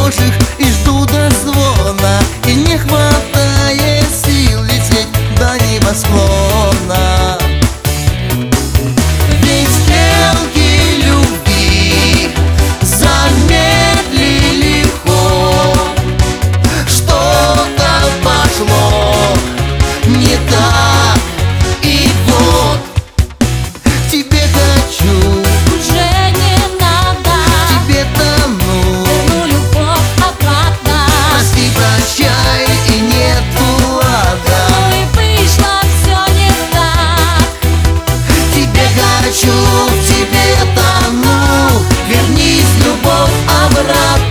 прохожих и жду до звона, и не хватает сил лететь до небосклона. Ведь стрелки любви замедлили ход, что-то пошло не так, и вот к тебе хочу, уже не надо, тебе тону. верну любовь обратно. Прости, прощай, и нету лада. Ну и вышло все не так. Тебе хочу, тебе тону. Вернись, любовь, обратно.